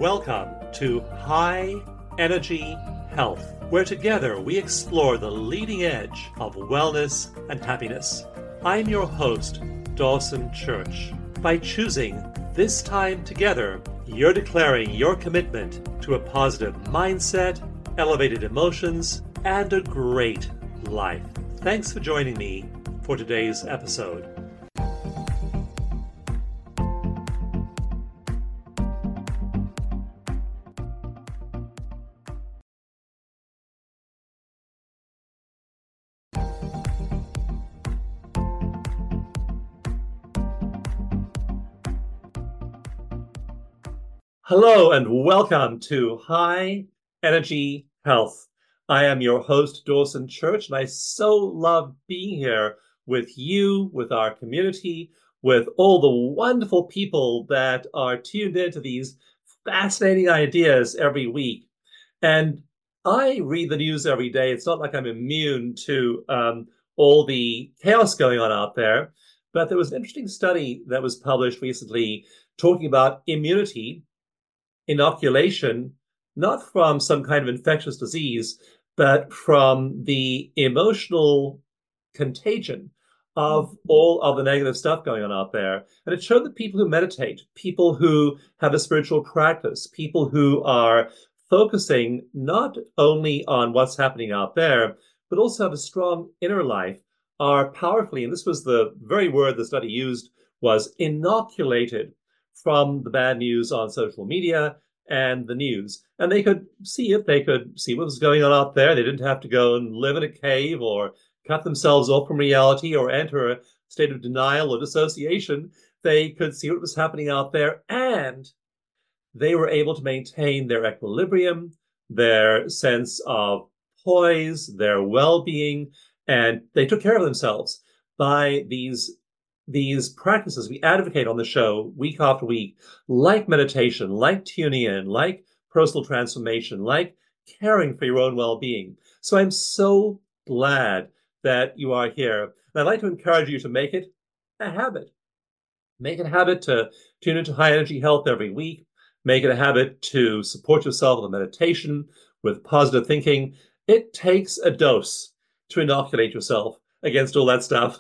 Welcome to High Energy Health, where together we explore the leading edge of wellness and happiness. I'm your host, Dawson Church. By choosing this time together, you're declaring your commitment to a positive mindset, elevated emotions, and a great life. Thanks for joining me for today's episode. Hello and welcome to High Energy Health. I am your host, Dawson Church, and I so love being here with you, with our community, with all the wonderful people that are tuned into these fascinating ideas every week. And I read the news every day. It's not like I'm immune to all the chaos going on out there, but there was an interesting study that was published recently talking about immunity, inoculation, not from some kind of infectious disease, but from the emotional contagion of all of the negative stuff going on out there. And it showed that people who meditate, people who have a spiritual practice, people who are focusing not only on what's happening out there, but also have a strong inner life, are powerfully, and this was the very word the study used, was inoculated from the bad news on social media and the news. And they could see it. They could see what was going on out there. They didn't have to go and live in a cave or cut themselves off from reality or enter a state of denial or dissociation. They could see what was happening out there, and they were able to maintain their equilibrium, their sense of poise, their well-being, and they took care of themselves by these practices we advocate on the show week after week, like meditation, like tuning in, like personal transformation, like caring for your own well-being. So I'm so glad that you are here. And I'd like to encourage you to make it a habit. Make it a habit to tune into High Energy Health every week. Make it a habit to support yourself with meditation, with positive thinking. It takes a dose to inoculate yourself against all that stuff.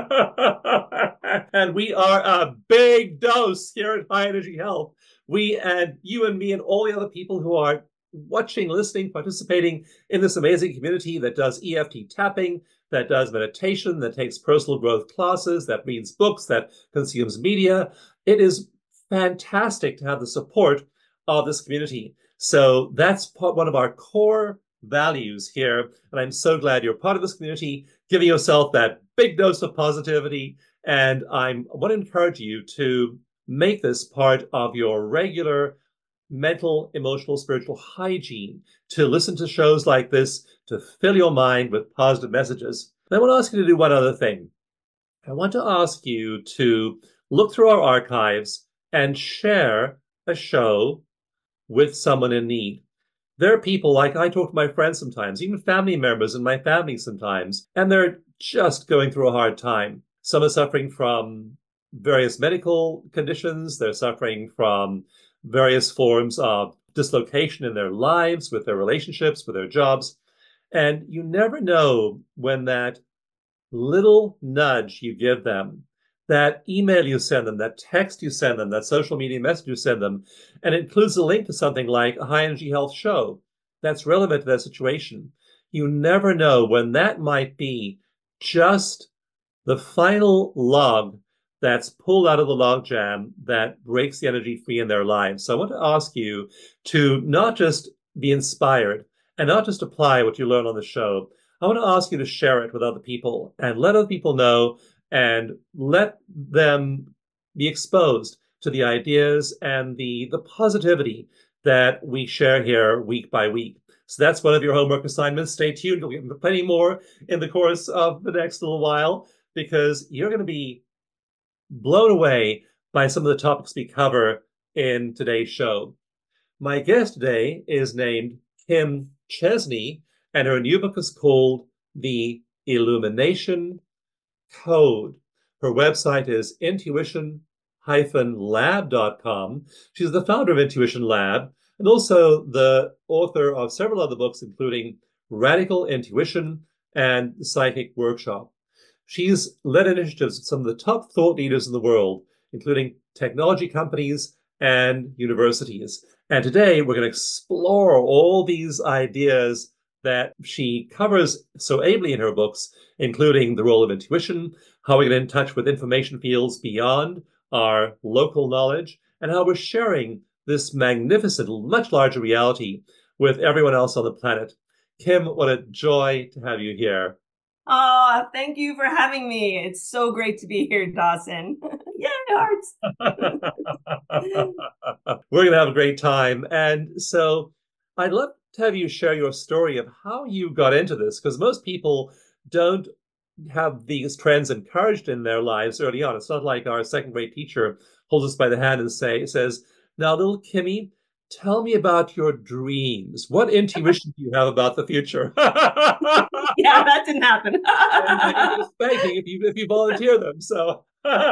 And we are a big dose here at High Energy Health. We and you and me and all the other people who are watching, listening, participating in this amazing community that does EFT tapping, that does meditation, that takes personal growth classes, that reads books, that consumes media. It is fantastic to have the support of this community. So that's one of our core values here. And I'm so glad you're part of this community, giving yourself that big dose of positivity. And I want to encourage you to make this part of your regular mental, emotional, spiritual hygiene, to listen to shows like this, to fill your mind with positive messages. And I want to ask you to do one other thing. I want to ask you to look through our archives and share a show with someone in need. There are people, like I talk to my friends sometimes, even family members in my family sometimes, and they're just going through a hard time. Some are suffering from various medical conditions. They're suffering from various forms of dislocation in their lives, with their relationships, with their jobs. And you never know when that little nudge you give them, that email you send them, that text you send them, that social media message you send them, and it includes a link to something like a High Energy Health show that's relevant to that situation. You never know when that might be just the final log that's pulled out of the log jam that breaks the energy free in their lives. So I want to ask you to not just be inspired and not just apply what you learn on the show. I want to ask you to share it with other people and let other people know and let them be exposed to the ideas and the positivity that we share here week by week. So that's one of your homework assignments. Stay tuned. You'll get plenty more in the course of the next little while, because you're going to be blown away by some of the topics we cover in today's show. My guest today is named Kim Chesney, and her new book is called The Illumination Code. Her website is intuition-health.com. lab.com. She's the founder of Intuition Lab and also the author of several other books, including Radical Intuition and Psychic Workshop. She's led initiatives with some of the top thought leaders in the world, including technology companies and universities. And today we're going to explore all these ideas that she covers so ably in her books, including the role of intuition, how we get in touch with information fields beyond our local knowledge, and how we're sharing this magnificent, much larger reality with everyone else on the planet. Kim, what a joy to have you here. Oh, thank you for having me. It's so great to be here, Dawson. Yay, hearts. We're going to have a great time. And so I'd love to have you share your story of how you got into this, because most people don't have these trends encouraged in their lives early on. It's not like our second grade teacher holds us by the hand and says, now, little Kimmy, tell me about your dreams. What intuition do you have about the future? Yeah, that didn't happen. And I can get a spanking if you volunteer them. So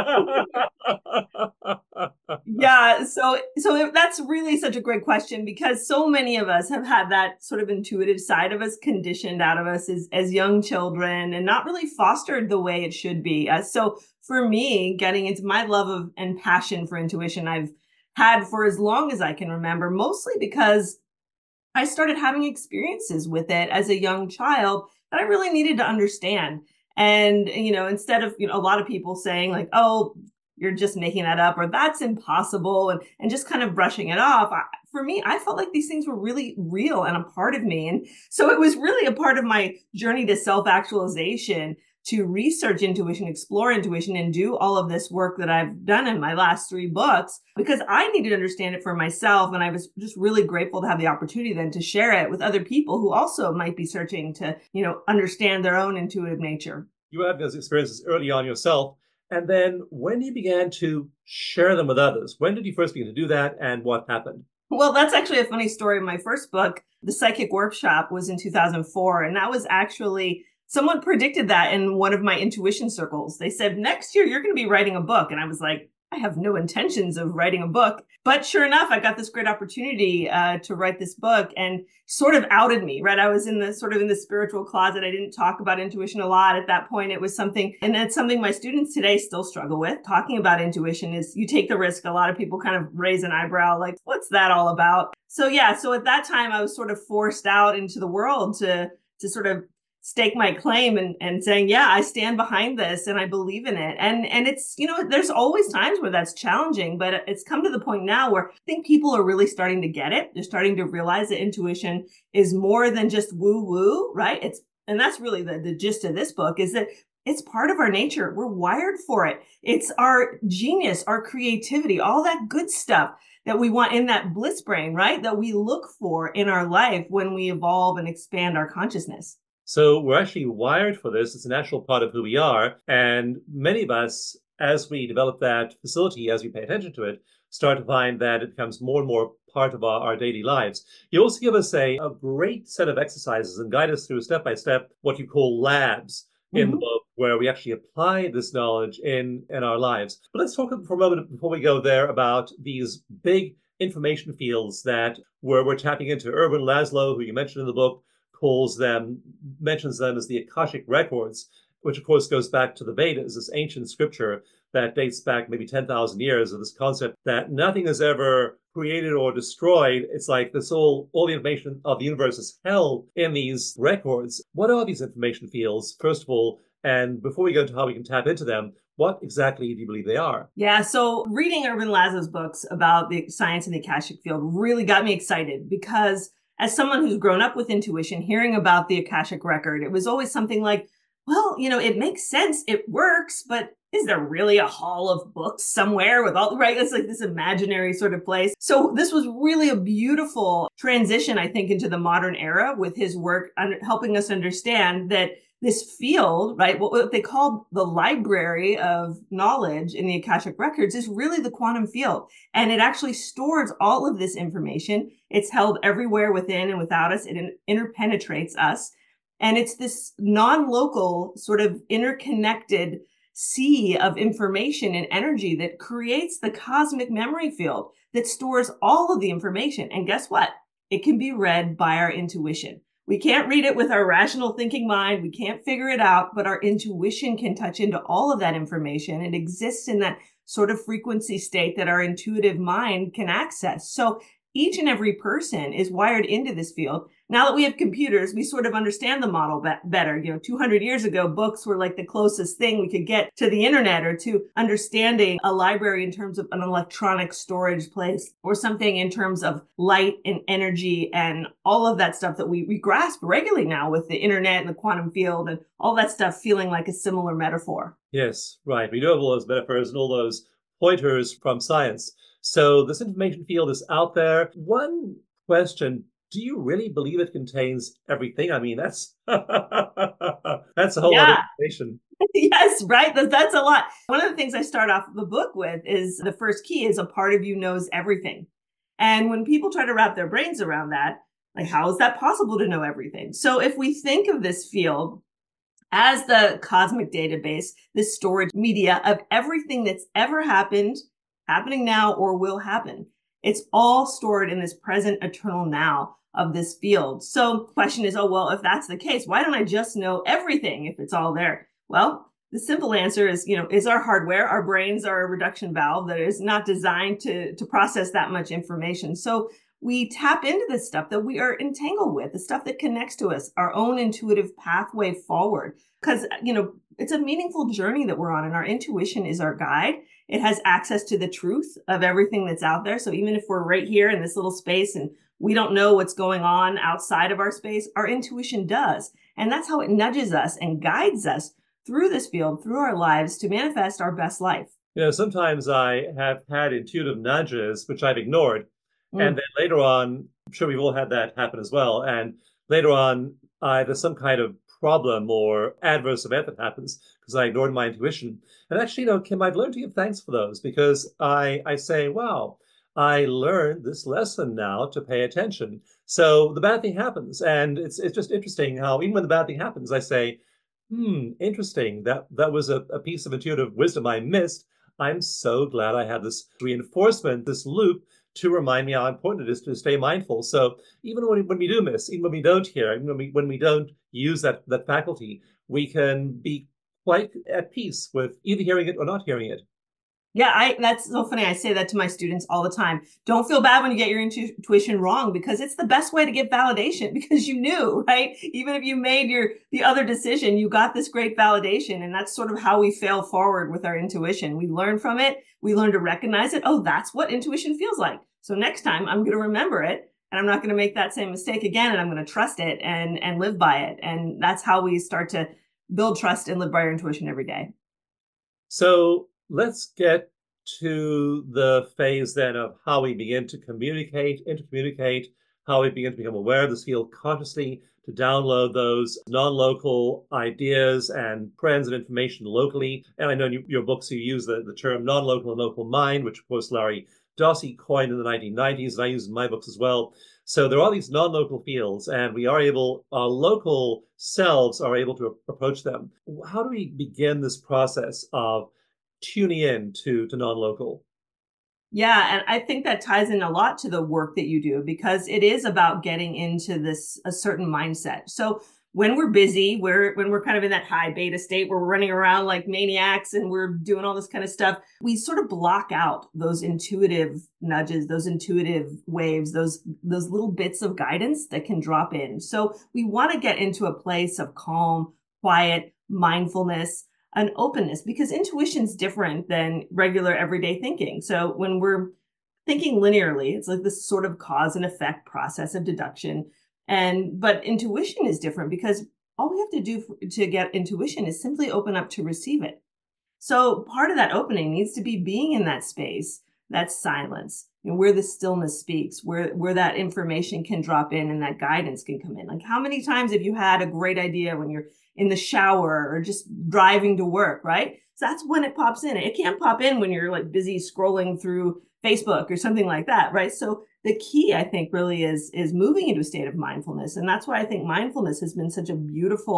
Yeah, so that's really such a great question because so many of us have had that sort of intuitive side of us conditioned out of us as young children and not really fostered the way it should be. So for me, getting into my love of and passion for intuition, I've had for as long as I can remember, mostly because I started having experiences with it as a young child that I really needed to understand. And, instead of, a lot of people saying like, oh, you're just making that up or that's impossible and just kind of brushing it off. For me, I felt like these things were really real and a part of me. And so it was really a part of my journey to self-actualization to research intuition, explore intuition, and do all of this work that I've done in my last 3 books because I needed to understand it for myself. And I was just really grateful to have the opportunity then to share it with other people who also might be searching to, understand their own intuitive nature. you had those experiences early on yourself. And then when you began to share them with others, when did you first begin to do that and what happened? Well, that's actually a funny story. My first book, The Psychic Workshop, was in 2004. And that was actually someone predicted that in one of my intuition circles. They said, next year, you're going to be writing a book. And I was like, I have no intentions of writing a book. But sure enough, I got this great opportunity to write this book and sort of outed me, right? I was in the spiritual closet. I didn't talk about intuition a lot at that point. It was something, and it's something my students today still struggle with. Talking about intuition is you take the risk. A lot of people kind of raise an eyebrow, like, what's that all about? So yeah, so at that time I was sort of forced out into the world to sort of stake my claim and saying, yeah, I stand behind this and I believe in it. And it's, there's always times where that's challenging, but it's come to the point now where I think people are really starting to get it. They're starting to realize that intuition is more than just woo woo, right? And that's really the gist of this book is that it's part of our nature. We're wired for it. It's our genius, our creativity, all that good stuff that we want in that bliss brain, right? That we look for in our life when we evolve and expand our consciousness. So we're actually wired for this. It's a natural part of who we are. And many of us, as we develop that facility, as we pay attention to it, start to find that it becomes more and more part of our daily lives. You also give us a great set of exercises and guide us through step by step what you call labs in the book, where we actually apply this knowledge in our lives. But let's talk for a moment before we go there about these big information fields that we're tapping into. Ervin Laszlo, who you mentioned in the book, mentions them as the Akashic records, which of course goes back to the Vedas, this ancient scripture that dates back maybe 10,000 years of this concept that nothing is ever created or destroyed. It's like all the information of the universe is held in these records. What are these information fields, first of all? And before we go into how we can tap into them, what exactly do you believe they are? Yeah, so reading Ervin Laszlo's books about the science in the Akashic field really got me excited because as someone who's grown up with intuition, hearing about the Akashic record, it was always something like, well, it makes sense. It works, but is there really a hall of books somewhere with all, right? It's like this imaginary sort of place. So this was really a beautiful transition, I think, into the modern era with his work helping us understand that this field, right, what they call the library of knowledge in the Akashic records is really the quantum field. And it actually stores all of this information. It's held everywhere within and without us. It interpenetrates us. And it's this non-local sort of interconnected sea of information and energy that creates the cosmic memory field that stores all of the information. And guess what? It can be read by our intuition. We can't read it with our rational thinking mind. We can't figure it out, but our intuition can touch into all of that information. It exists in that sort of frequency state that our intuitive mind can access. So each and every person is wired into this field. Now that we have computers, we sort of understand the model better. 200 years ago, books were like the closest thing we could get to the internet or to understanding a library in terms of an electronic storage place or something in terms of light and energy and all of that stuff that we grasp regularly now with the internet and the quantum field and all that stuff feeling like a similar metaphor. Yes, right. We do have all those metaphors and all those pointers from science. So this information field is out there. One question, do you really believe it contains everything? I mean, that's that's a whole lot of information. Yes, right. That's a lot. One of the things I start off the book with is the first key is a part of you knows everything. And when people try to wrap their brains around that, like, how is that possible to know everything? So if we think of this field as the cosmic database, this storage media of everything that's ever happened, happening now, or will happen. It's all stored in this present eternal now of this field. So the question is, oh, well, if that's the case, why don't I just know everything if it's all there? Well, the simple answer is, is our hardware, our brains are a reduction valve that is not designed to process that much information. So we tap into the stuff that we are entangled with, the stuff that connects to us, our own intuitive pathway forward. Because, it's a meaningful journey that we're on, and our intuition is our guide. It has access to the truth of everything that's out there. So even if we're right here in this little space and we don't know what's going on outside of our space, our intuition does. And that's how it nudges us and guides us through this field, through our lives, to manifest our best life. Sometimes I have had intuitive nudges, which I've ignored. And then later on, I'm sure we've all had that happen as well. And later on, there's some kind of problem or adverse event that happens because I ignored my intuition. And actually, Kim, I've learned to give thanks for those because I say, wow, I learned this lesson now to pay attention. So the bad thing happens. And it's just interesting how even when the bad thing happens, I say, interesting. That was a piece of intuitive wisdom I missed. I'm so glad I had this reinforcement, this loop to remind me how important it is to stay mindful. So even when we do miss, even when we don't hear, even when we don't use that faculty, we can be quite at peace with either hearing it or not hearing it. Yeah, that's so funny. I say that to my students all the time. Don't feel bad when you get your intuition wrong, because it's the best way to get validation, because you knew, right? Even if you made the other decision, you got this great validation. And that's sort of how we fail forward with our intuition. We learn from it. We learn to recognize it. Oh, that's what intuition feels like. So next time I'm going to remember it, and I'm not going to make that same mistake again. And I'm going to trust it and live by it. And that's how we start to build trust and live by our intuition every day. So let's get to the phase then of how we begin to communicate, intercommunicate, how we begin to become aware of this field consciously, to download those non-local ideas and trends and information locally. And I know in your books you use the term non-local and local mind, which of course Larry Dossey coined in the 1990s, and I use in my books as well. So there are these non-local fields, and our local selves are able to approach them. How do we begin this process of tuning in to non-local? Yeah, and I think that ties in a lot to the work that you do, because it is about getting into a certain mindset. So when we're busy, when we're kind of in that high beta state where we're running around like maniacs and we're doing all this kind of stuff, we sort of block out those intuitive nudges, those intuitive waves, those little bits of guidance that can drop in. So we want to get into a place of calm, quiet, mindfulness, an openness, because intuition is different than regular everyday thinking. So when we're thinking linearly, it's like this sort of cause and effect process of deduction. But intuition is different, because all we have to do to get intuition is simply open up to receive it. So part of that opening needs to be being in that space, that silence, where the stillness speaks, where that information can drop in and that guidance can come in. Like, how many times have you had a great idea when you're in the shower or just driving to work, right? So that's when it pops in. It can't pop in when you're like busy scrolling through Facebook or something like that, right? So the key, I think, really is moving into a state of mindfulness. And that's why I think mindfulness has been such a beautiful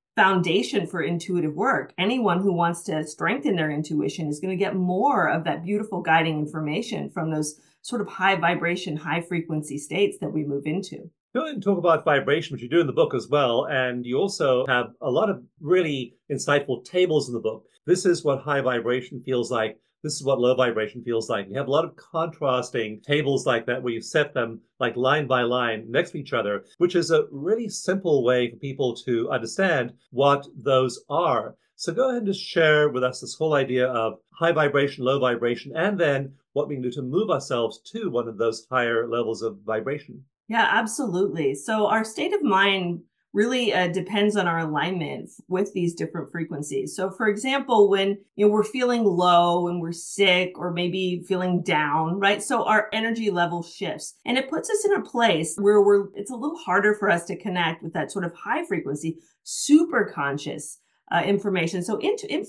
foundation for intuitive work. Anyone who wants to strengthen their intuition is going to get more of that beautiful guiding information from those sort of high vibration, high frequency states that we move into. Go ahead and talk about vibration, which you do in the book as well. And you also have a lot of really insightful tables in the book. This is what high vibration feels like. This is what low vibration feels like. You have a lot of contrasting tables like that where you set them like line by line next to each other, which is a really simple way for people to understand what those are. So go ahead and just share with us this whole idea of high vibration, low vibration, and then what we can do to move ourselves to one of those higher levels of vibration. Yeah, absolutely. So our state of mind really depends on our alignment with these different frequencies. So for example, when we're feeling low and we're sick or maybe feeling down, right? So our energy level shifts and it puts us in a place where it's a little harder for us to connect with that sort of high frequency, super conscious information. So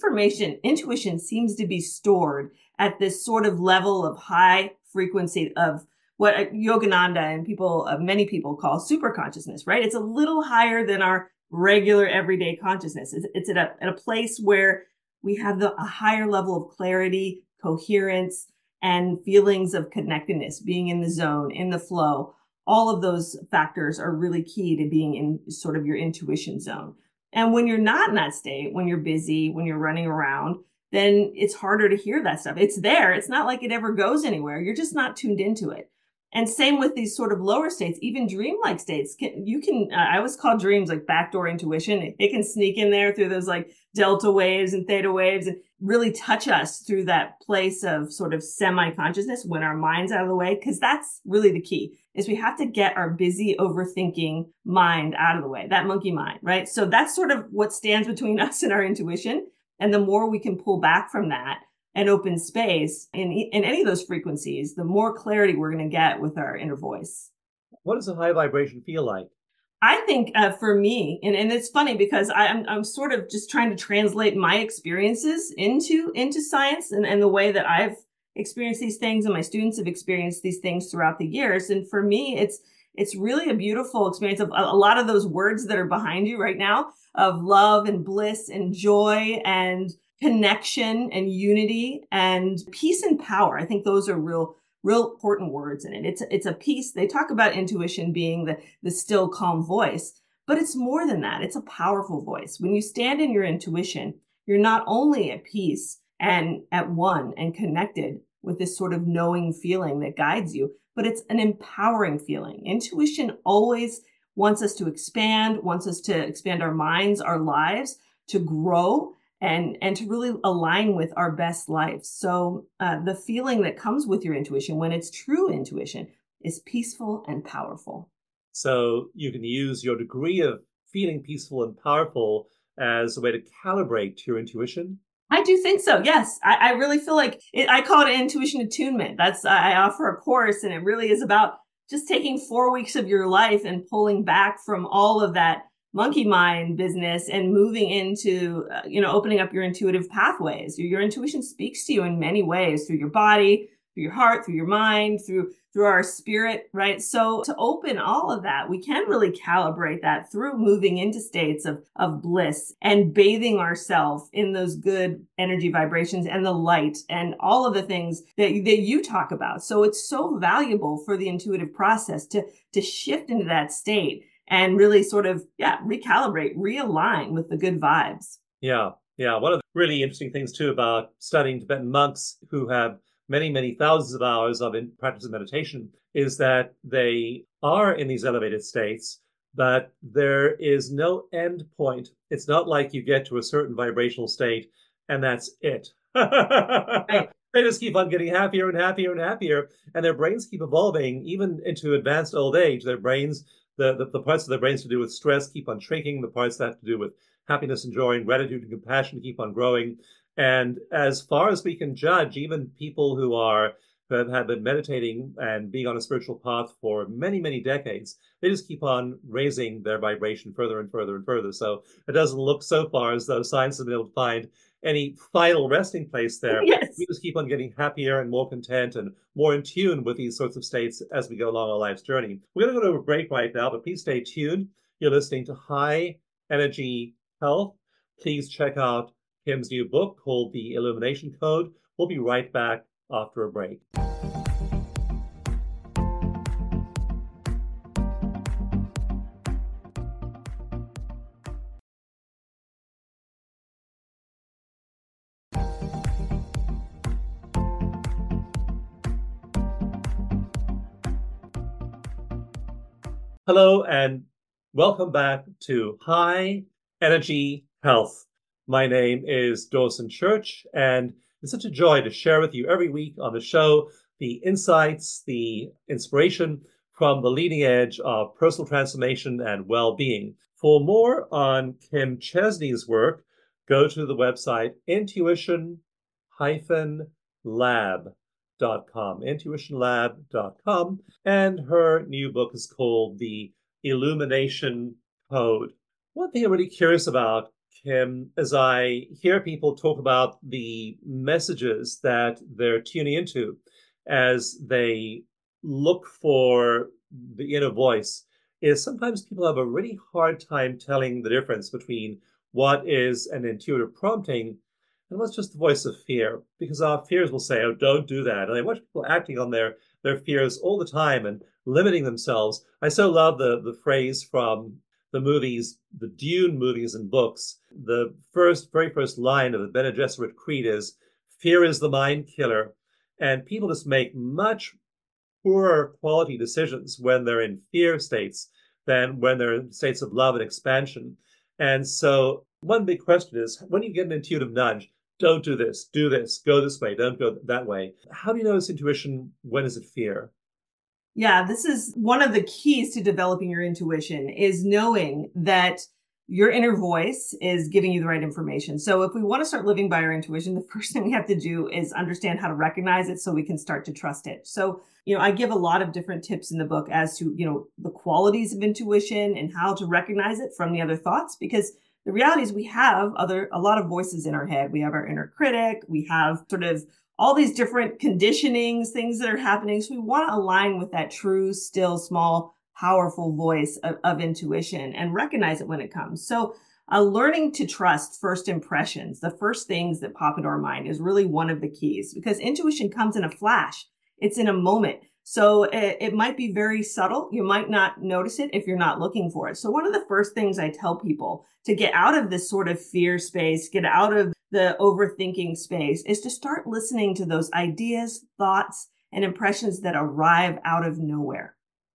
intuition seems to be stored at this sort of level of high frequency of what Yogananda and many people call super consciousness, right? It's a little higher than our regular everyday consciousness. It's at a place where we have a higher level of clarity, coherence, and feelings of connectedness, being in the zone, in the flow. All of those factors are really key to being in sort of your intuition zone. And when you're not in that state, when you're busy, when you're running around, then it's harder to hear that stuff. It's there. It's not like it ever goes anywhere. You're just not tuned into it. And same with these sort of lower states, even dreamlike states. I always call dreams like backdoor intuition. It can sneak in there through those like delta waves and theta waves and really touch us through that place of sort of semi-consciousness when our mind's out of the way. Because that's really the key, is we have to get our busy overthinking mind out of the way, that monkey mind, right? So that's sort of what stands between us and our intuition. And the more we can pull back from that and open space in any of those frequencies, the more clarity we're going to get with our inner voice. What does a high vibration feel like? I think for me, and it's funny because I'm sort of just trying to translate my experiences into science and the way that I've experienced these things and my students have experienced these things throughout the years. And for me, it's really a beautiful experience of a lot of those words that are behind you right now of love and bliss and joy and connection and unity and peace and power. I think those are real important words in it. It's a peace. They talk about intuition being the still, calm voice, but it's more than that. It's a powerful voice. When you stand in your intuition, you're not only at peace and at one and connected with this sort of knowing feeling that guides you, but it's an empowering feeling. Intuition always wants us to expand, wants us to expand our minds, our lives, to grow and to really align with our best life. So the feeling that comes with your intuition, when it's true intuition, is peaceful and powerful. So you can use your degree of feeling peaceful and powerful as a way to calibrate your intuition. I do think so. Yes. I really feel like I call it intuition attunement. I offer a course and it really is about just taking 4 weeks of your life and pulling back from all of that monkey mind business and moving into, opening up your intuitive pathways. Your intuition speaks to you in many ways, through your body, through your heart, through your mind, through our spirit, right? So to open all of that, we can really calibrate that through moving into states of bliss and bathing ourselves in those good energy vibrations and the light and all of the things that you talk about. So it's so valuable for the intuitive process to shift into that state and really sort of, recalibrate, realign with the good vibes. Yeah. One of the really interesting things, too, about studying Tibetan monks who have many, many thousands of hours of practice of meditation is that they are in these elevated states, but there is no end point. It's not like you get to a certain vibrational state and that's it. Right. They just keep on getting happier and happier and happier, and their brains keep evolving even into advanced old age. Their brains, the parts of their brains to do with stress keep on shrinking. The parts that have to do with happiness and joy and gratitude and compassion keep on growing. And as far as we can judge, even people who have been meditating and being on a spiritual path for many, many decades, they just keep on raising their vibration further and further and further. So it doesn't look so far as though science has been able to find any final resting place there. Yes. We just keep on getting happier and more content and more in tune with these sorts of states as we go along our life's journey. We're going to go to a break right now, but please stay tuned. You're listening to High Energy health, please check out Kim's new book called The Illumination Code. We'll be right back after a break. Hello, and welcome back to High Energy Health. My name is Dawson Church, and it's such a joy to share with you every week on the show the insights, the inspiration from the leading edge of personal transformation and well-being. For more on Kim Chesney's work, go to the website intuitionlab.com, and her new book is called The Illumination Code. One thing I'm really curious about, Kim, as I hear people talk about the messages that they're tuning into as they look for the inner voice, is sometimes people have a really hard time telling the difference between what is an intuitive prompting and what's just the voice of fear. Because our fears will say, oh, don't do that. And I watch people acting on their fears all the time and limiting themselves. I so love the phrase from the movies, the Dune movies and books. The very first line of the Bene Gesserit Creed is, fear is the mind killer. And people just make much poorer quality decisions when they're in fear states than when they're in states of love and expansion. And so one big question is, when you get an intuitive nudge, don't do this, go this way, don't go that way. How do you notice intuition? When is it fear? Yeah, this is one of the keys to developing your intuition, is knowing that your inner voice is giving you the right information. So if we want to start living by our intuition, the first thing we have to do is understand how to recognize it so we can start to trust it. So, I give a lot of different tips in the book as to, the qualities of intuition and how to recognize it from the other thoughts, because the reality is we have a lot of voices in our head. We have our inner critic, we have sort of all these different conditionings, things that are happening. So we want to align with that true, still, small, powerful voice of intuition and recognize it when it comes. So learning to trust first impressions, the first things that pop into our mind, is really one of the keys, because intuition comes in a flash. It's in a moment. So it might be very subtle. You might not notice it if you're not looking for it. So one of the first things I tell people to get out of this sort of fear space, get out of the overthinking space, is to start listening to those ideas, thoughts, and impressions that arrive out of nowhere.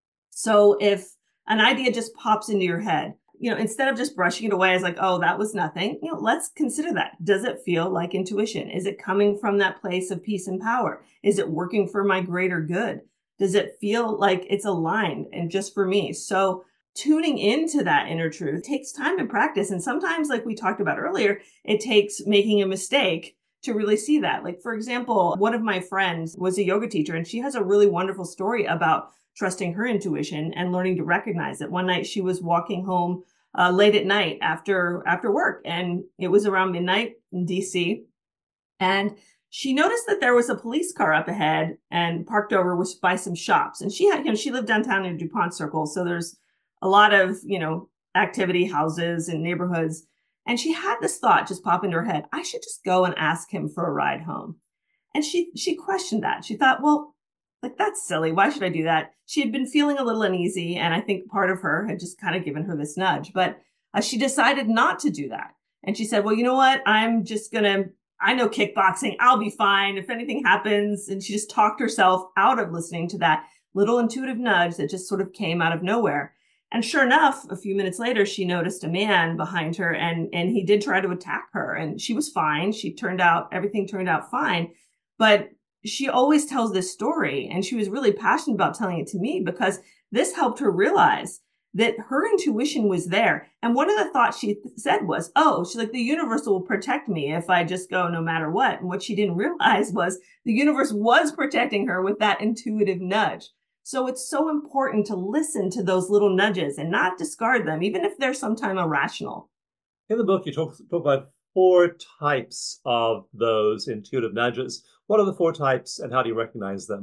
So if an idea just pops into your head, instead of just brushing it away as like, oh, that was nothing, let's consider that. Does it feel like intuition? Is it coming from that place of peace and power? Is it working for my greater good? Does it feel like it's aligned and just for me? So tuning into that inner truth takes time and practice. And sometimes, like we talked about earlier, it takes making a mistake to really see that. Like, for example, one of my friends was a yoga teacher, and she has a really wonderful story about trusting her intuition and learning to recognize it. One night she was walking home late at night after work, and it was around midnight in DC. And she noticed that there was a police car up ahead and parked over by some shops. And she lived downtown in DuPont Circle. So there's a lot of, activity, houses and neighborhoods. And she had this thought just pop into her head, I should just go and ask him for a ride home. And she questioned that. She thought, well, like, that's silly. Why should I do that? She had been feeling a little uneasy, and I think part of her had just kind of given her this nudge. But she decided not to do that. And she said, well, you know what? I know kickboxing. I'll be fine if anything happens. And she just talked herself out of listening to that little intuitive nudge that just sort of came out of nowhere. And sure enough, a few minutes later, she noticed a man behind her, and he did try to attack her, and she was fine. Everything turned out fine. But she always tells this story, and she was really passionate about telling it to me because this helped her realize that her intuition was there. And one of the thoughts she said was, oh, she's like, the universe will protect me if I just go no matter what. And what she didn't realize was the universe was protecting her with that intuitive nudge. So it's so important to listen to those little nudges and not discard them, even if they're sometimes irrational. In the book, you talk about 4 types of those intuitive nudges. What are the 4 types, and how do you recognize them?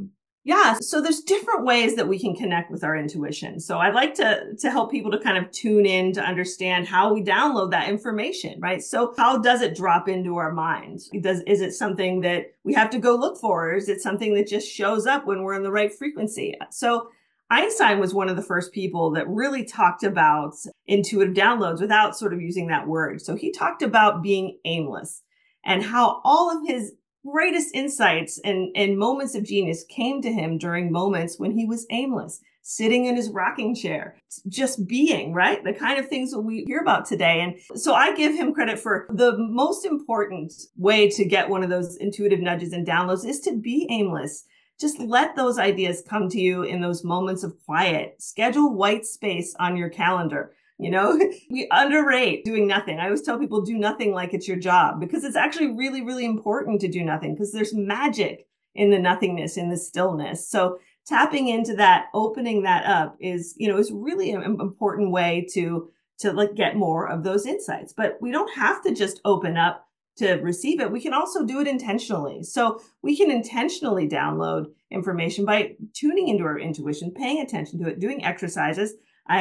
Yeah, so there's different ways that we can connect with our intuition. So I'd like to help people to kind of tune in to understand how we download that information, right? So how does it drop into our minds? Is it something that we have to go look for, or is it something that just shows up when we're in the right frequency? So Einstein was one of the first people that really talked about intuitive downloads without sort of using that word. So he talked about being aimless and how all of his greatest insights and moments of genius came to him during moments when he was aimless, sitting in his rocking chair, just being, right? The kind of things that we hear about today. And so I give him credit for the most important way to get one of those intuitive nudges and downloads is to be aimless. Just let those ideas come to you in those moments of quiet. Schedule white space on your calendar. You know, we underrate doing nothing. I always tell people do nothing like it's your job, because it's actually really, really important to do nothing, because there's magic in the nothingness, in the stillness. So tapping into that, opening that up is really an important way to like get more of those insights. But we don't have to just open up to receive it. We can also do it intentionally. So we can intentionally download information by tuning into our intuition, paying attention to it, doing exercises.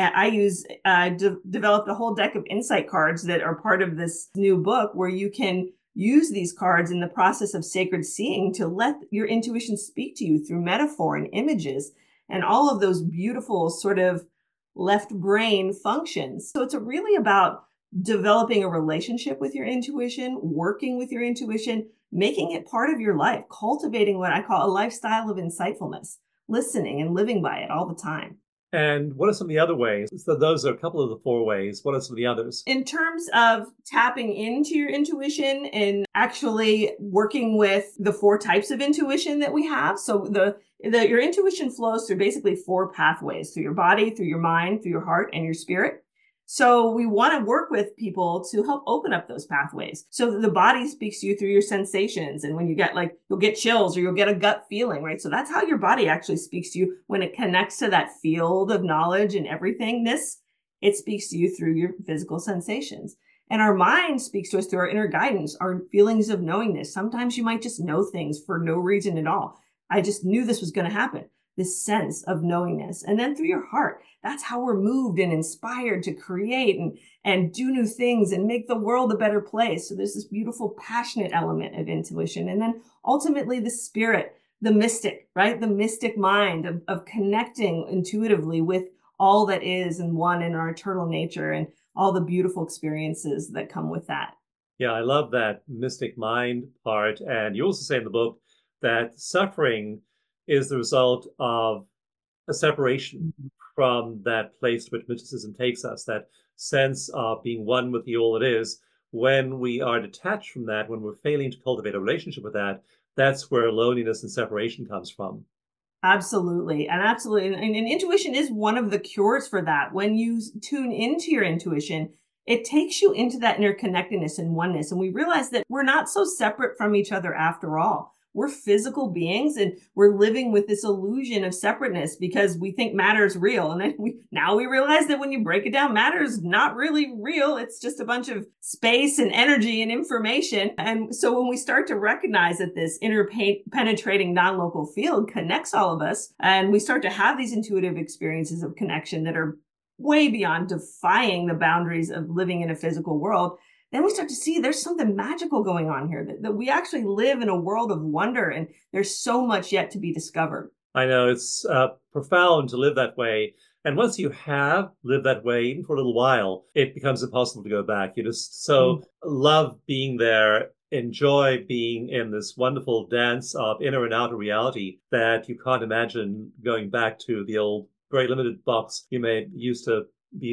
I developed a whole deck of insight cards that are part of this new book, where you can use these cards in the process of sacred seeing to let your intuition speak to you through metaphor and images and all of those beautiful sort of left brain functions. So it's really about developing a relationship with your intuition, working with your intuition, making it part of your life, cultivating what I call a lifestyle of insightfulness, listening and living by it all the time. And what are some of the other ways? So those are a couple of the four ways. What are some of the others? In terms of tapping into your intuition and actually working with the four types of intuition that we have. So your intuition flows through basically four pathways: through your body, through your mind, through your heart, and your spirit. So we want to work with people to help open up those pathways. So the body speaks to you through your sensations. And when you get you'll get chills or you'll get a gut feeling, right? So that's how your body actually speaks to you when it connects to that field of knowledge and everythingness. It speaks to you through your physical sensations. And our mind speaks to us through our inner guidance, our feelings of knowingness. Sometimes you might just know things for no reason at all. I just knew this was going to happen. This sense of knowingness. And then through your heart, that's how we're moved and inspired to create and do new things and make the world a better place. So there's this beautiful, passionate element of intuition. And then ultimately the spirit, the mystic, right? The mystic mind of connecting intuitively with all that is and one in our eternal nature and all the beautiful experiences that come with that. Yeah, I love that mystic mind part. And you also say in the book that suffering is the result of a separation from that place to which mysticism takes us, that sense of being one with the all that is. When we are detached from that, when we're failing to cultivate a relationship with that, that's where loneliness and separation comes from. Absolutely. And absolutely. And intuition is one of the cures for that. When you tune into your intuition, it takes you into that interconnectedness and oneness. And we realize that we're not so separate from each other after all. We're physical beings and we're living with this illusion of separateness because we think matter is real. And then we realize that when you break it down, matter is not really real. It's just a bunch of space and energy and information. And so when we start to recognize that this interpenetrating non-local field connects all of us, and we start to have these intuitive experiences of connection that are way beyond defying the boundaries of living in a physical world, then we start to see there's something magical going on here, that we actually live in a world of wonder, and there's so much yet to be discovered. I know it's profound to live that way. And once you have lived that way, even for a little while, it becomes impossible to go back. You just so love being there, enjoy being in this wonderful dance of inner and outer reality that you can't imagine going back to the old, very limited box you may been used to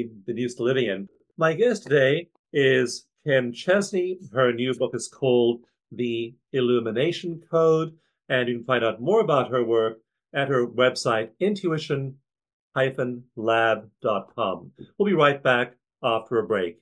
living in. My guest today is Kim Chesney. Her new book is called The Illumination Code, and you can find out more about her work at her website, intuition-lab.com. We'll be right back after a break.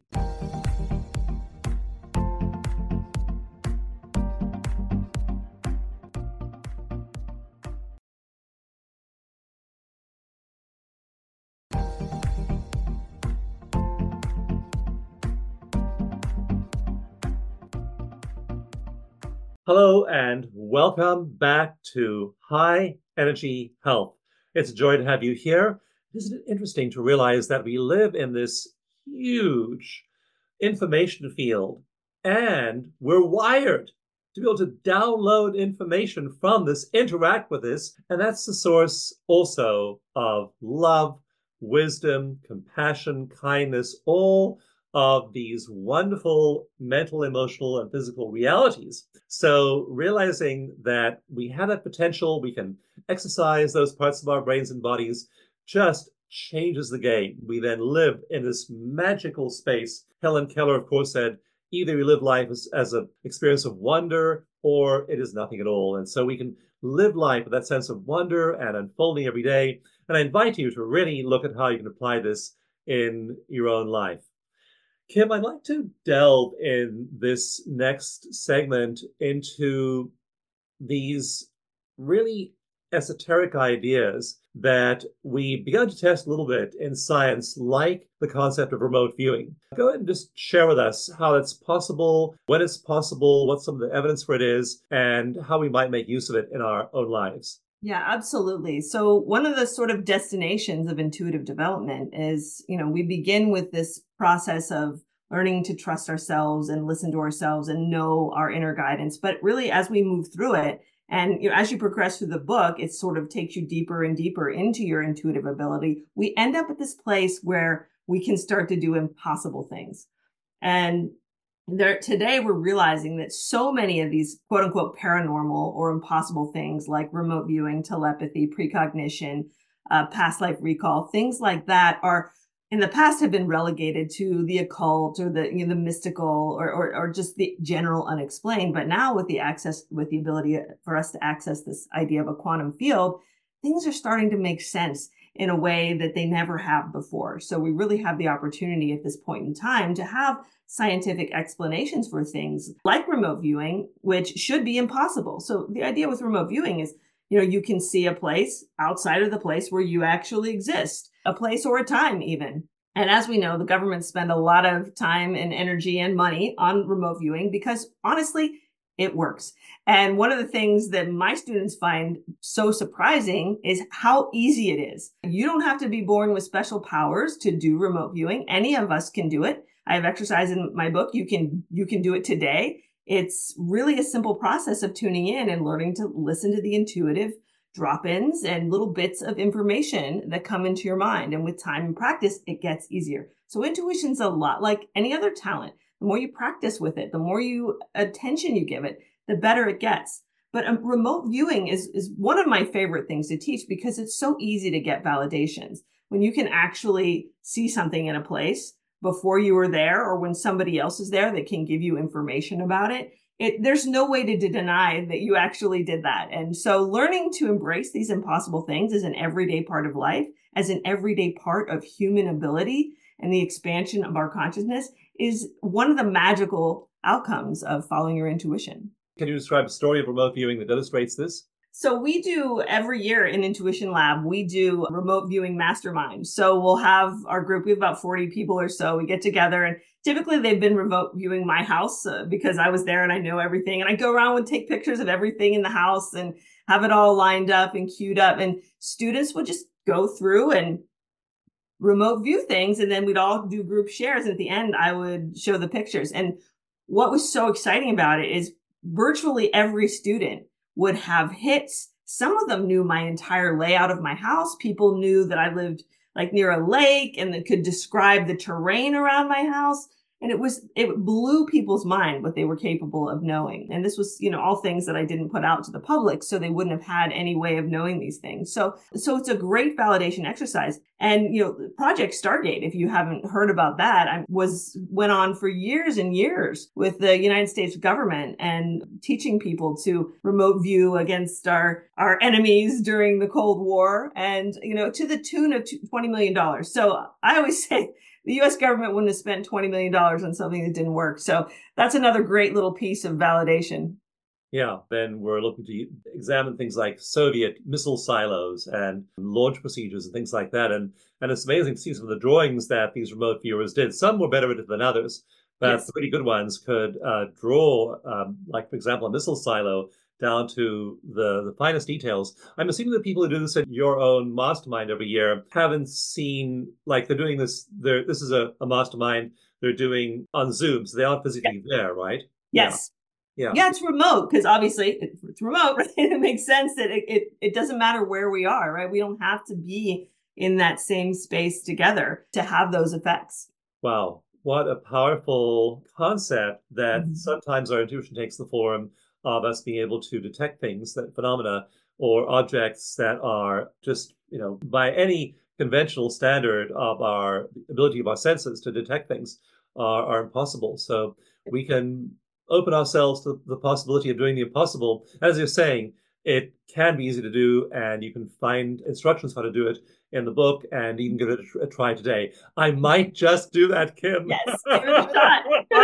Hello and welcome back to High Energy Health. It's a joy to have you here. Isn't it interesting to realize that we live in this huge information field and we're wired to be able to download information from this, interact with this, and that's the source also of love, wisdom, compassion, kindness, all of these wonderful mental, emotional, and physical realities. So realizing that we have that potential, we can exercise those parts of our brains and bodies, just changes the game. We then live in this magical space. Helen Keller, of course, said, either we live life as an experience of wonder or it is nothing at all. And so we can live life with that sense of wonder and unfolding every day. And I invite you to really look at how you can apply this in your own life. Kim, I'd like to delve in this next segment into these really esoteric ideas that we began to test a little bit in science, like the concept of remote viewing. Go ahead and just share with us how it's possible, when it's possible, what some of the evidence for it is, and how we might make use of it in our own lives. Yeah, absolutely. So one of the sort of destinations of intuitive development is, we begin with this process of learning to trust ourselves and listen to ourselves and know our inner guidance. But really, as we move through it, and as you progress through the book, it sort of takes you deeper and deeper into your intuitive ability. We end up at this place where we can start to do impossible things. And today we're realizing that so many of these quote unquote paranormal or impossible things like remote viewing, telepathy, precognition, past life recall, things like that are in the past have been relegated to the occult or the mystical or just the general unexplained. But now with the ability for us to access this idea of a quantum field, things are starting to make sense in a way that they never have before. So we really have the opportunity at this point in time to have scientific explanations for things like remote viewing, which should be impossible. So the idea with remote viewing is, you can see a place outside of the place where you actually exist, a place or a time even. And as we know, the government spend a lot of time and energy and money on remote viewing because honestly, it works. And one of the things that my students find so surprising is how easy it is. You don't have to be born with special powers to do remote viewing. Any of us can do it. I have exercise in my book. You can do it today. It's really a simple process of tuning in and learning to listen to the intuitive drop-ins and little bits of information that come into your mind. And with time and practice, it gets easier. So intuition's a lot like any other talent. The more you practice with it, the more attention you give it, the better it gets. But remote viewing is one of my favorite things to teach because it's so easy to get validations. When you can actually see something in a place before you were there or when somebody else is there that can give you information about it, there's no way to deny that you actually did that. And so learning to embrace these impossible things as an everyday part of life, as an everyday part of human ability and the expansion of our consciousness is one of the magical outcomes of following your intuition. Can you describe a story of remote viewing that illustrates this? So we do every year in Intuition Lab, we do remote viewing mastermind. So we'll have our group, we have about 40 people or so. We get together and typically they've been remote viewing my house because I was there and I know everything. And I go around and take pictures of everything in the house and have it all lined up and queued up. And students would just go through and remote view things. And then we'd all do group shares. And at the end, I would show the pictures. And what was so exciting about it is virtually every student would have hits. Some of them knew my entire layout of my house. People knew that I lived like near a lake and that could describe the terrain around my house. And it blew people's mind what they were capable of knowing. And this was, all things that I didn't put out to the public, so they wouldn't have had any way of knowing these things. So it's a great validation exercise. And, Project Stargate, if you haven't heard about that, went on for years and years with the United States government and teaching people to remote view against our enemies during the Cold War and, to the tune of $20 million. So I always say, the U.S. government wouldn't have spent $20 million on something that didn't work. So that's another great little piece of validation. Yeah, then we're looking to examine things like Soviet missile silos and launch procedures and things like that. And it's amazing to see some of the drawings that these remote viewers did. Some were better at it than others. But Yes. the really good ones could draw, like, for example, a missile silo down to the finest details. I'm assuming that people who do this in your own mastermind every year haven't seen, like, they're doing this. This is a mastermind they're doing on Zoom, so they aren't Yeah. physically there, right? Yeah, Yes. yeah. Yeah, it's remote because obviously it's remote, right? It makes sense that it doesn't matter where we are, right? We don't have to be in that same space together to have those effects. Wow, what a powerful concept that Mhm. sometimes our intuition takes the form of us being able to detect things, that phenomena or objects that are just, by any conventional standard of our ability of our senses to detect things are impossible. So we can open ourselves to the possibility of doing the impossible. As you're saying, it can be easy to do, and you can find instructions how to do it in the book and even give it a try today. I might just do that, Kim. Yes, give it a shot.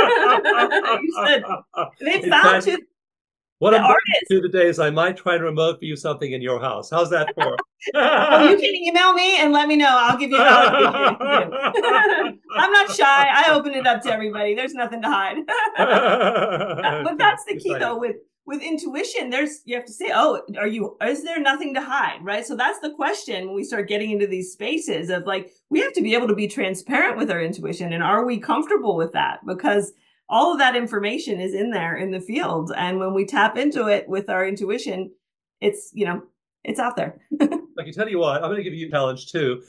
You should. They In found fact, too what the I'm going to artists. do today is I might try to remote view something in your house. How's that for? Well, you can email me and let me know. I'll give you validation if you do. I'm not shy. I open it up to everybody. There's nothing to hide. But that's the key Exciting. though with intuition. There's you have to say, oh, is there nothing to hide, right? So that's the question when we start getting into these spaces of like we have to be able to be transparent with our intuition, and are we comfortable with that? Because all of that information is in there in the field, and when we tap into it with our intuition, it's it's out there. I can tell you what, I'm going to give you a challenge too.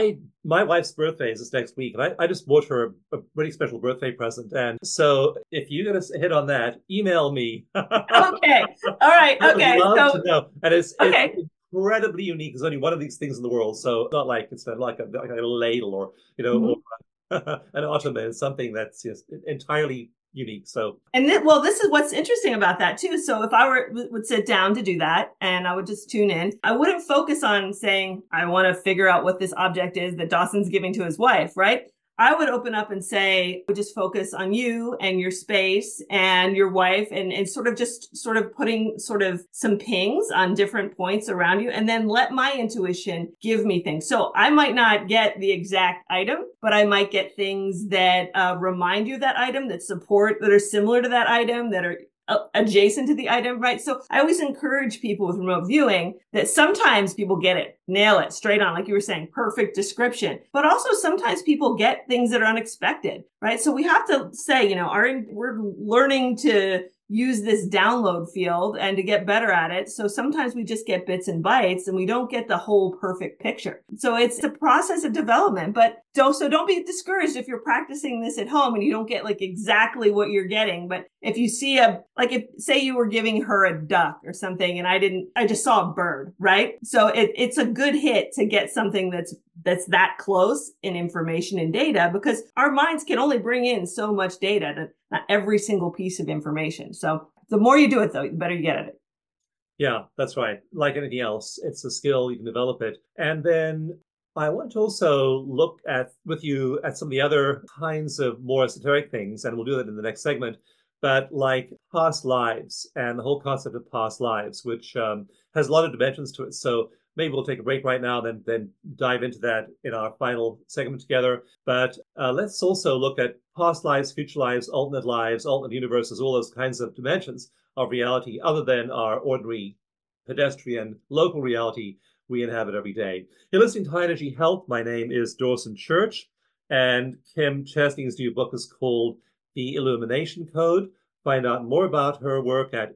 My wife's birthday is this next week, and I just bought her a really special birthday present. And so if you get a hit on that, email me. Okay. All right. I would Okay. love to So know. And it's okay. incredibly unique. There's only one of these things in the world, so it's not like it's not like a ladle or or Mhm. an ottoman. It's something that's just entirely unique. So And well, this is what's interesting about that too. So if I would sit down to do that and I would just tune in, I wouldn't focus on saying I want to figure out what this object is that Dawson's giving to his wife, right? I would open up and say, would just focus on you and your space and your wife and sort of putting sort of some pings on different points around you and then let my intuition give me things. So I might not get the exact item, but I might get things that remind you of that item, that support, that are similar to that item, that are adjacent to the item, right? So I always encourage people with remote viewing that sometimes people get it, nail it straight on, like you were saying, perfect description. But also sometimes people get things that are unexpected, right? So we have to say, we're learning to use this download field and to get better at it. So sometimes we just get bits and bytes and we don't get the whole perfect picture. So it's a process of development, but don't be discouraged if you're practicing this at home and you don't get like exactly what you're getting. But if you see if say you were giving her a duck or something and I just saw a bird, right? So it's a good hit to get something that's that close in information and data, because our minds can only bring in so much data to not every single piece of information. So the more you do it though, the better you get at it. yeah, that's right. Like anything else, it's a skill, you can develop it. And then I want to also look at with you at some of the other kinds of more esoteric things, and we'll do that in the next segment. But like past lives and the whole concept of past lives, which has a lot of dimensions to it. So maybe we'll take a break right now, then dive into that in our final segment together. But let's also look at past lives, future lives, alternate universes, all those kinds of dimensions of reality other than our ordinary pedestrian local reality we inhabit every day. You're listening to High Energy Health. My name is Dawson Church, and Kim Chesney's new book is called The Illumination Code. Find out more about her work at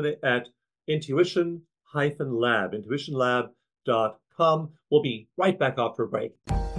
Intuition-Lab, intuitionlab.com. We'll be right back after a break.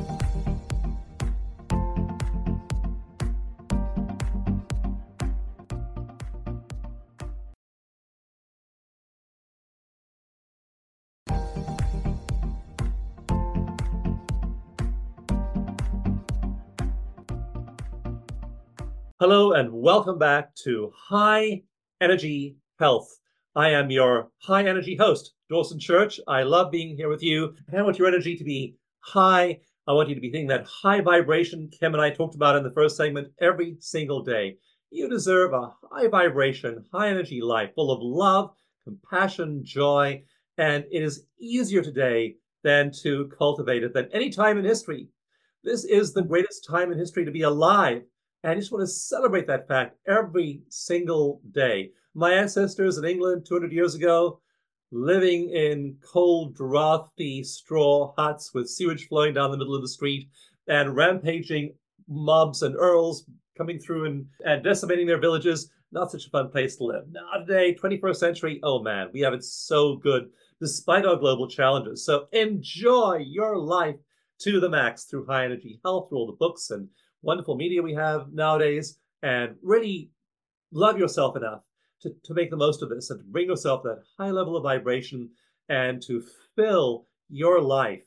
Hello and welcome back to High Energy Health. I am your high energy host, Dawson Church. I love being here with you. I want your energy to be high. I want you to be thinking that high vibration Kim and I talked about in the first segment every single day. You deserve a high vibration, high energy life full of love, compassion, joy, and it is easier today than to cultivate it than any time in history. This is the greatest time in history to be alive, And I just want to celebrate that fact every single day. My ancestors in England 200 years ago, living in cold, drafty straw huts with sewage flowing down the middle of the street and rampaging mobs and earls coming through and decimating their villages. Not such a fun place to live. Now, today, 21st century, oh man, we have it so good despite our global challenges. So enjoy your life to the max through High Energy Health, through all the books and wonderful media we have nowadays, and really love yourself enough to make the most of this and to bring yourself that high level of vibration and to fill your life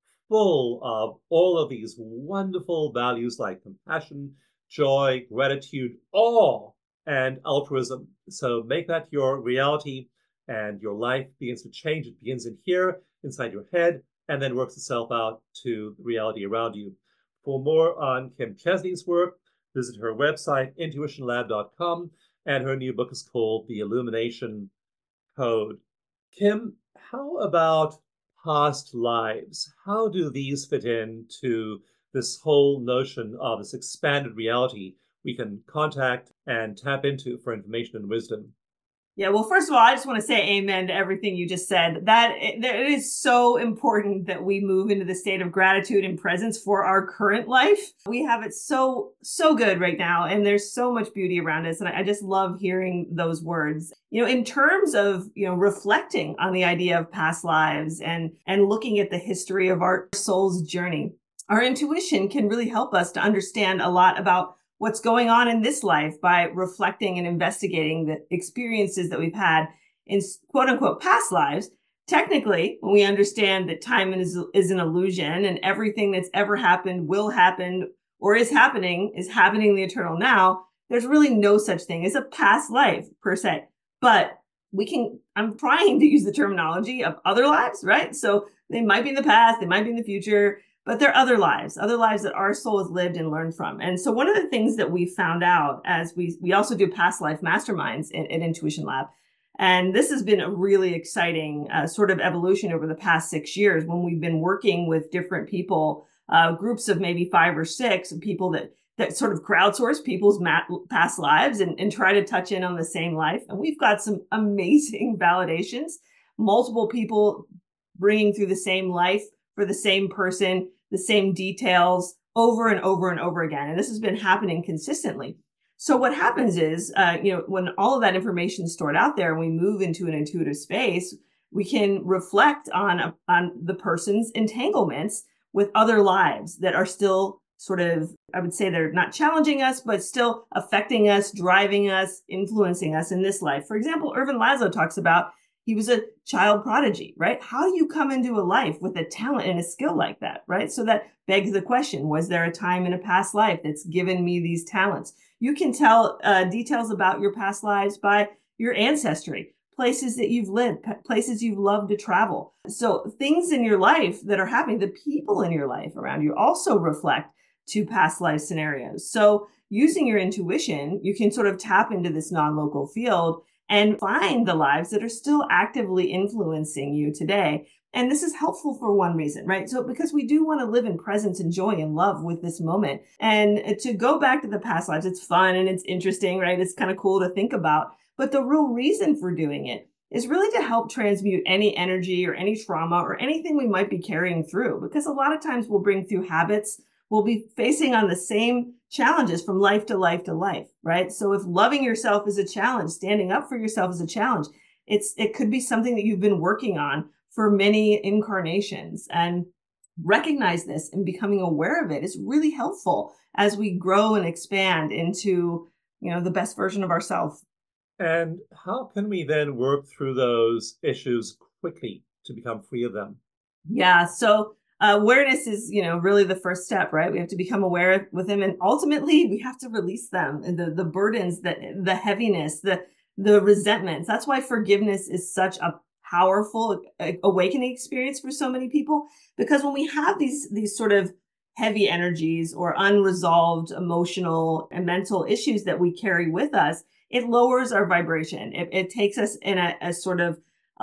full of all of these wonderful values like compassion, joy, gratitude, awe, and altruism. So make that your reality, and your life begins to change. It begins in here, inside your head, and then works itself out to the reality around you. For more on Kim Chesney's work, visit her website, intuitionlab.com, and her new book is called The Illumination Code. Kim, how about past lives? How do these fit into this whole notion of this expanded reality we can contact and tap into for information and wisdom? Yeah, well, first of all, I just want to say amen to everything you just said. That it is so important that we move into the state of gratitude and presence for our current life. We have it so good right now, and there's so much beauty around us. And I just love hearing those words. In terms of, reflecting on the idea of past lives and looking at the history of our soul's journey, our intuition can really help us to understand a lot about what's going on in this life by reflecting and investigating the experiences that we've had in quote unquote past lives. Technically, when we understand that time is an illusion and everything that's ever happened will happen or is happening in the eternal now, there's really no such thing as a past life per se. But I'm trying to use the terminology of other lives, right? So they might be in the past, they might be in the future, but they're other lives that our soul has lived and learned from. And so one of the things that we found out as we also do past life masterminds at Intuition Lab. And this has been a really exciting sort of evolution over the past 6 years when we've been working with different people, groups of maybe 5 or 6 people that sort of crowdsource people's past lives and try to touch in on the same life. And we've got some amazing validations, multiple people bringing through the same life for the same person, the same details over and over and over again. And this has been happening consistently. So what happens is, when all of that information is stored out there and we move into an intuitive space, we can reflect on the person's entanglements with other lives that are still sort of, I would say they're not challenging us, but still affecting us, driving us, influencing us in this life. For example, Ervin Laszlo talks about he was a child prodigy, right? How do you come into a life with a talent and a skill like that, right? So that begs the question, was there a time in a past life that's given me these talents? You can tell details about your past lives by your ancestry, places that you've lived, places you've loved to travel. So things in your life that are happening, the people in your life around you also reflect to past life scenarios. So using your intuition, you can sort of tap into this non-local field and find the lives that are still actively influencing you today. And this is helpful for one reason, right? So because we do want to live in presence and joy and love with this moment. And to go back to the past lives, it's fun and it's interesting, right? It's kind of cool to think about. But the real reason for doing it is really to help transmute any energy or any trauma or anything we might be carrying through. Because a lot of times we'll bring through habits, we'll be facing on the same challenges from life to life to life, right? So if loving yourself is a challenge, standing up for yourself is a challenge, it could be something that you've been working on for many incarnations. And recognize this and becoming aware of it is really helpful as we grow and expand into, the best version of ourselves. And how can we then work through those issues quickly to become free of them? Yeah. So awareness is, really the first step, right? We have to become aware with them, and ultimately we have to release them, the burdens, the heaviness, the resentments. That's why forgiveness is such a powerful awakening experience for so many people, because when we have these sort of heavy energies or unresolved emotional and mental issues that we carry with us, it lowers our vibration. It takes us in a sort of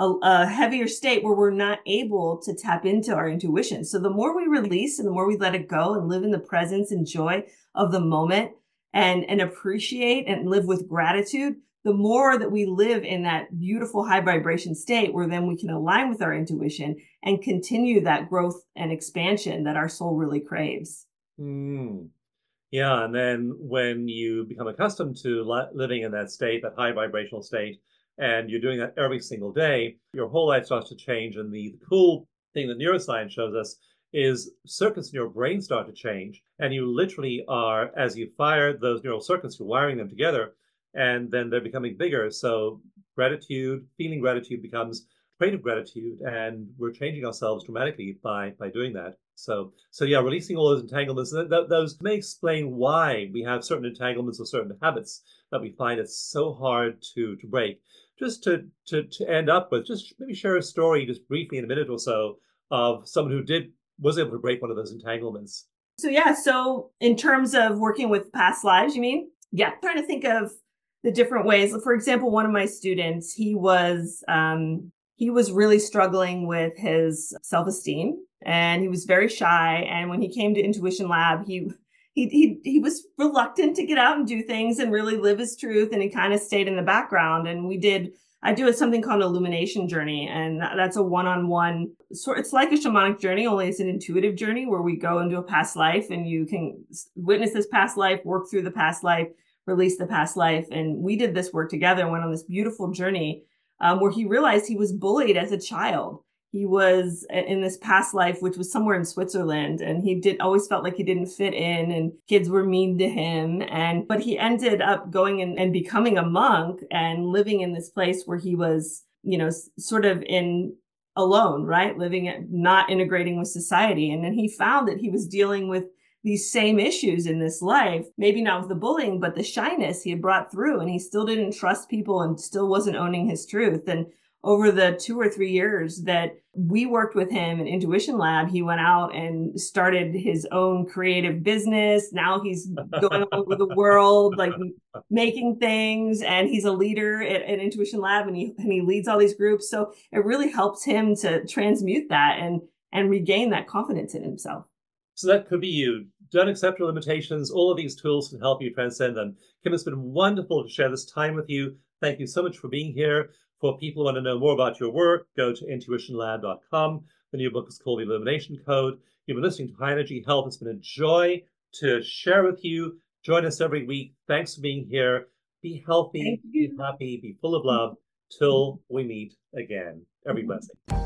a heavier state where we're not able to tap into our intuition. So the more we release and the more we let it go and live in the presence and joy of the moment and appreciate and live with gratitude, the more that we live in that beautiful high vibration state where then we can align with our intuition and continue that growth and expansion that our soul really craves. Mm. Yeah, and then when you become accustomed to living in that state, that high vibrational state, and you're doing that every single day, your whole life starts to change. And the cool thing that neuroscience shows us is circuits in your brain start to change. And you literally are, as you fire those neural circuits, you're wiring them together, and then they're becoming bigger. So gratitude, feeling gratitude becomes creative gratitude, and we're changing ourselves dramatically by doing that. So yeah, releasing all those entanglements, those may explain why we have certain entanglements or certain habits that we find it's so hard to break. Just to end up with, just maybe share a story just briefly in a minute or so of someone who was able to break one of those entanglements. So yeah, so in terms of working with past lives, you mean? Yeah, trying to think of the different ways. For example, one of my students, he was really struggling with his self-esteem, and he was very shy. And when he came to Intuition Lab, he was reluctant to get out and do things and really live his truth, and he kind of stayed in the background. And I do something called an illumination journey, and that's a one-on-one. So it's like a shamanic journey, only it's an intuitive journey where we go into a past life, and you can witness this past life, work through the past life, release the past life. And we did this work together and went on this beautiful journey where he realized he was bullied as a child. He was in this past life, which was somewhere in Switzerland, and he always felt like he didn't fit in, and kids were mean to him. But he ended up going and becoming a monk and living in this place where he was, sort of alone, right? Not integrating with society. And then he found that he was dealing with these same issues in this life, maybe not with the bullying, but the shyness he had brought through, and he still didn't trust people and still wasn't owning his truth. And over the 2 or 3 years that we worked with him in Intuition Lab, he went out and started his own creative business. Now he's going all over the world, like making things, and he's a leader at Intuition Lab, and he leads all these groups. So it really helps him to transmute that and regain that confidence in himself. So that could be you. Don't accept your limitations. All of these tools can help you transcend them. Kim, it's been wonderful to share this time with you. Thank you so much for being here. For people who want to know more about your work, go to intuitionlab.com. The new book is called The Illumination Code. You've been listening to High Energy Health. It's been a joy to share with you. Join us every week. Thanks for being here. Be healthy, be happy, be full of love till we meet again. Every blessing.